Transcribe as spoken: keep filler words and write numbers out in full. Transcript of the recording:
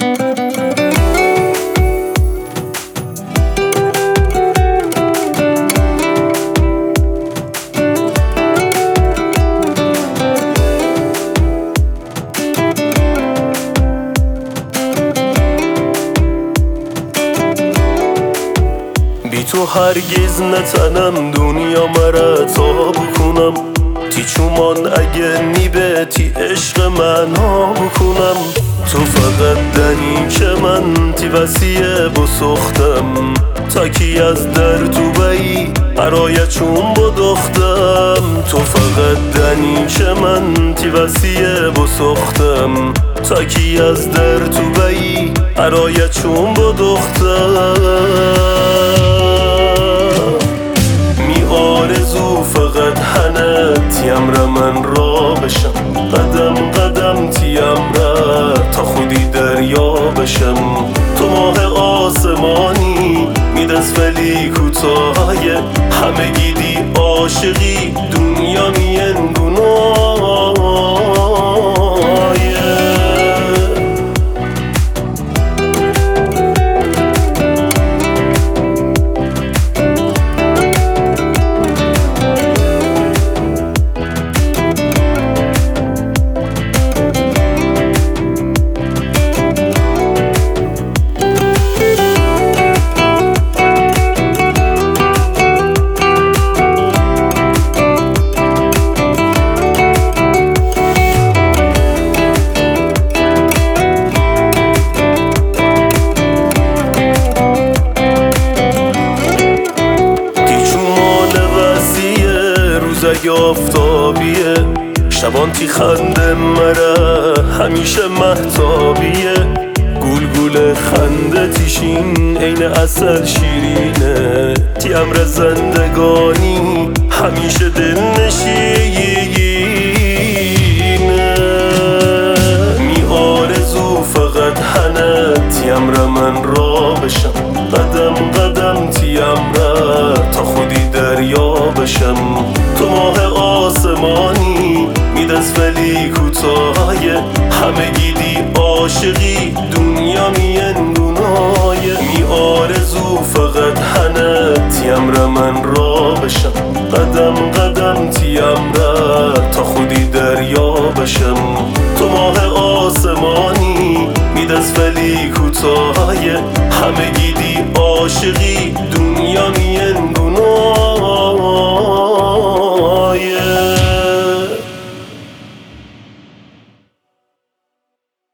بی تو هرگز نتنم دنیا مرا تا بکنم تی چومان اگه نیبتی عشق من ها بکنم تو فقط دنی که من تی وسیه بسختم تا کی از در تو بایی برای چون بدختم تو فقط دنی که من تی وسیه بسختم تا کی از در تو بایی برای چون بدختم آرزو فقط هنه تیم را من را بشم قدم قدم تیم را تا خودی دریا بشم تو ماه آسمانی میدست ولی کوتاهی همه گیدی عاشقی دنیا مین گناه روزای آفتابیه شبان تی خنده مرا همیشه محتابیه گول گول خنده تیشین عین عسل شیرینه تی امر زندگانی همیشه دل نشینه می آرزو فقط هنه تی امر من را بشم قدم قدم تی امر تا خودی دریا بشم تو ماه آسمانی میدست ولی کوتاهی همه گیدی عاشقی دنیا مین گناهی می آرزو فقط هنه تیم را من را بشم قدم قدم تیم را تا خودی دریا بشم تو ماه آسمانی میدست ولی کوتاهی همه گیدی عاشقی